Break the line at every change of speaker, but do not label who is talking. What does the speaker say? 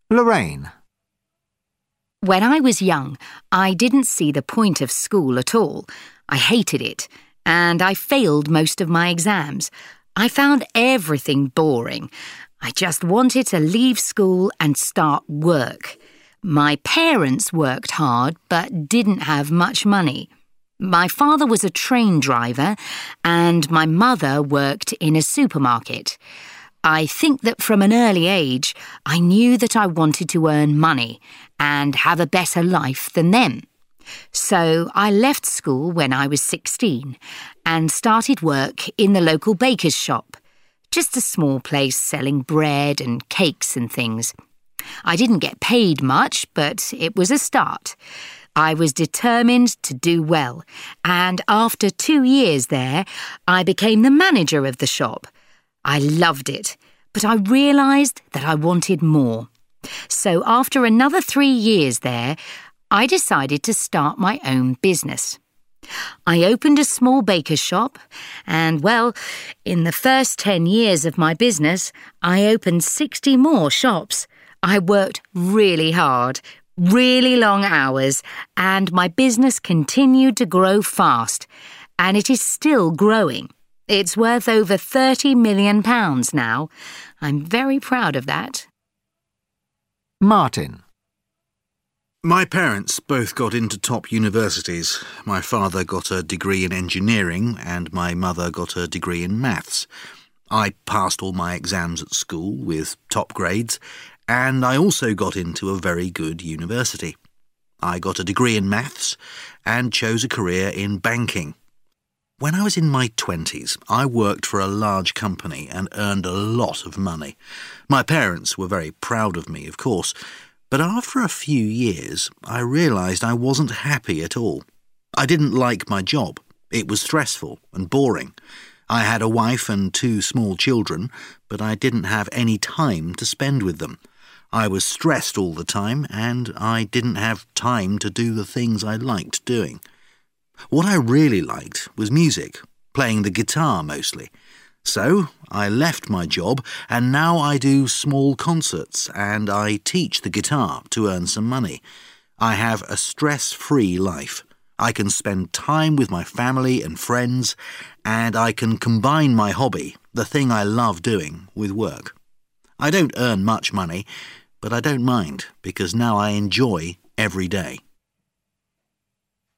Lorraine.
When I was young, I didn't see the point of school at all. I hated it, and I failed most of my exams. I found everything boring. I just wanted to leave school and start work. My parents worked hard but didn't have much money. My father was a train driver and my mother worked in a supermarket. I think that from an early age, I knew that I wanted to earn money and have a better life than them. So I left school when I was 16 and started work in the local baker's shop, just a small place selling bread and cakes and things. I didn't get paid much, but it was a start. I was determined to do well, and after 2 years there, I became the manager of the shop. I loved it, but I realised that I wanted more. So after another 3 years there, I decided to start my own business. I opened a small baker's shop and, well, in the first 10 years of my business, I opened 60 more shops. I worked really hard, really long hours, and my business continued to grow fast, and it is still growing. It's worth over £30 million now. I'm very proud of that.
Martin.
My parents both got into top universities. My father got a degree in engineering and my mother got a degree in maths. I passed all my exams at school with top grades, and I also got into a very good university. I got a degree in maths and chose a career in banking. When I was in my 20s, I worked for a large company and earned a lot of money. My parents were very proud of me, of course, but after a few years, I realised I wasn't happy at all. I didn't like my job. It was stressful and boring. I had a wife and 2 small children, but I didn't have any time to spend with them. I was stressed all the time, and I didn't have time to do the things I liked doing. What I really liked was music, playing the guitar mostly. So I left my job and now I do small concerts and I teach the guitar to earn some money. I have a stress-free life. I can spend time with my family and friends and I can combine my hobby, the thing I love doing, with work. I don't earn much money, but I don't mind because now I enjoy every day.